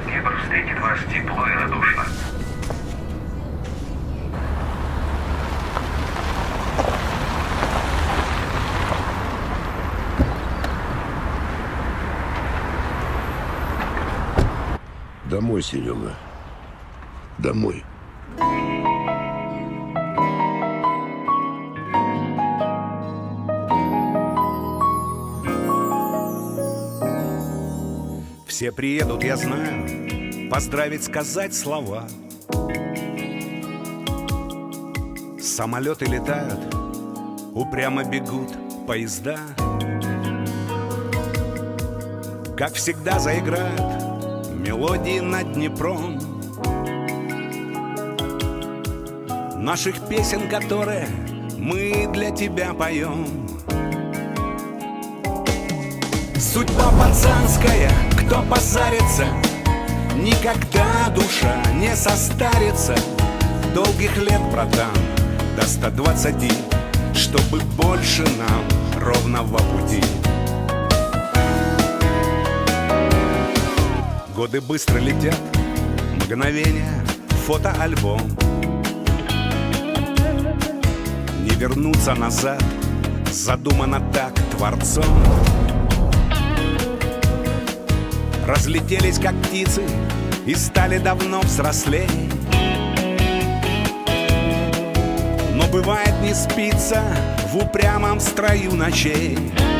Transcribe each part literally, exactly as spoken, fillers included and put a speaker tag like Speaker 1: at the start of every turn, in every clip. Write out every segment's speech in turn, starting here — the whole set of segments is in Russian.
Speaker 1: Днепр встретит вас тепло и радушно.
Speaker 2: Домой, Серега. Домой.
Speaker 3: Все приедут, я знаю, поздравить, сказать слова. Самолеты летают, упрямо бегут поезда. Как всегда заиграют мелодии над Днепром, наших песен, которые мы для тебя поем. Судьба пацанская, кто позарится, никогда душа не состарится. Долгих лет, братан, до ста двадцати, чтобы больше нам ровного пути. Годы быстро летят, мгновения, фотоальбом. Не вернуться назад, задумано так Творцом. Разлетелись, как птицы, и стали давно взрослей. Но бывает не спится в упрямом строю ночей.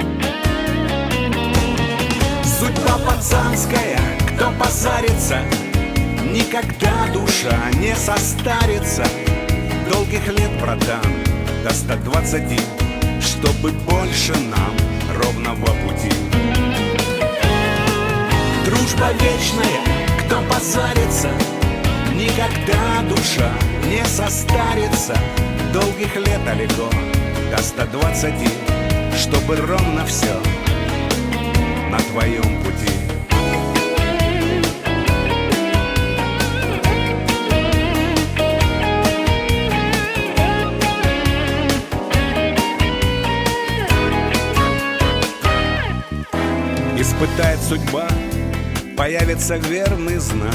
Speaker 3: Судьба пацанская, кто позарится, никогда душа не состарится. Долгих лет, братан, до ста двадцати, чтобы больше нам ровного пути. Дружба вечная, кто позарится, никогда душа не состарится. Долгих лет далеко, до ста двадцати, чтобы ровно все на твоем пути. Испытает судьба, появится верный знак.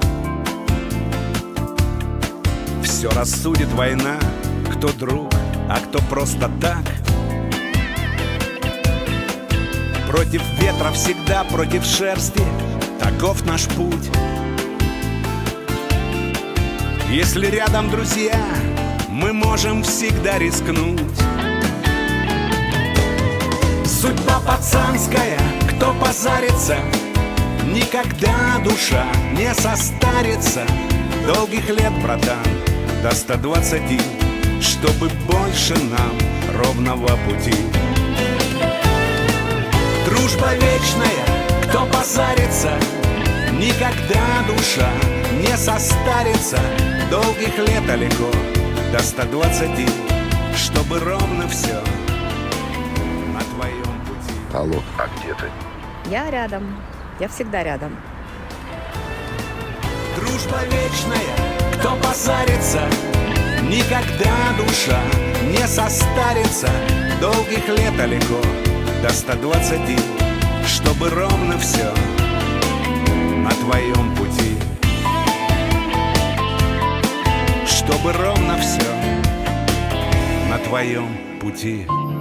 Speaker 3: Все рассудит война, кто друг, а кто просто так. Против ветра всегда, против шерсти, таков наш путь. Если рядом друзья, мы можем всегда рискнуть. Судьба пацанская, кто позарится, никогда душа не состарится. Долгих лет, братан, до ста двадцати, чтобы больше нам ровного пути. Дружба вечная, кто позарится, никогда душа не состарится. Долгих лет далеко, до ста двадцати, чтобы ровно все на твоем пути.
Speaker 2: Алло, а где ты?
Speaker 4: Я рядом. Я всегда рядом.
Speaker 3: Дружба вечная, кто позарится, никогда душа не состарится. Долгих лет далеко, до ста двадцати, чтобы ровно все на твоем пути. Чтобы ровно все на твоем пути.